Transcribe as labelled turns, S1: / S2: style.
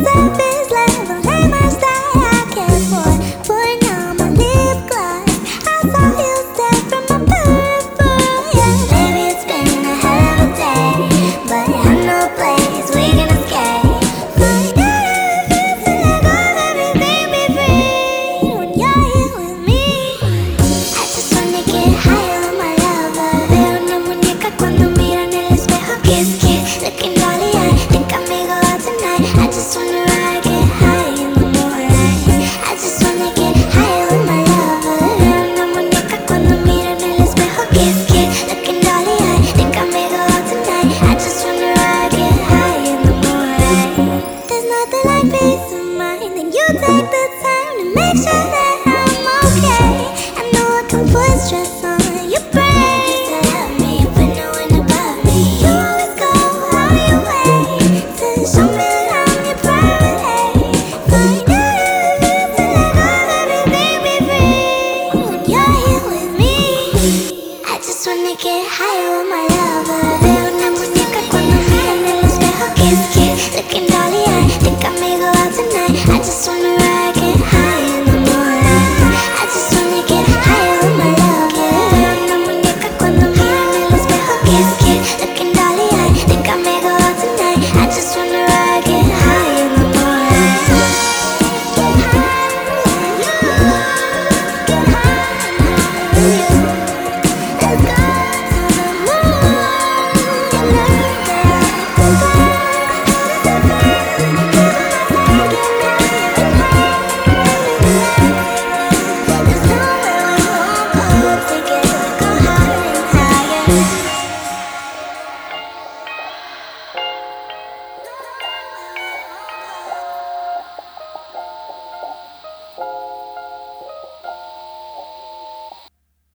S1: surface level, ain't much that I care for. Putting on my lip gloss, I saw you step from my peripheral. Yeah, maybe it's been a hell of a day, but I know a place we can escape. Find out how it feels to let go of everything, be free when you're here with me. I just wanna get high on my lover. Veo una muñeca cuando miro en el espejo. Kiss, kiss, looking dolly eye. Think I may go out tonight. I just wanna ride, get high in the moonlight. I just wanna get high with my lover. Veo una muñeca cuando miro en el espejo. Kiss, kiss, looking dolly eye. Think I may go out tonight. I just wanna ride, get high in the moonlight. There's nothing like peace of mind, and you take the time to make sure that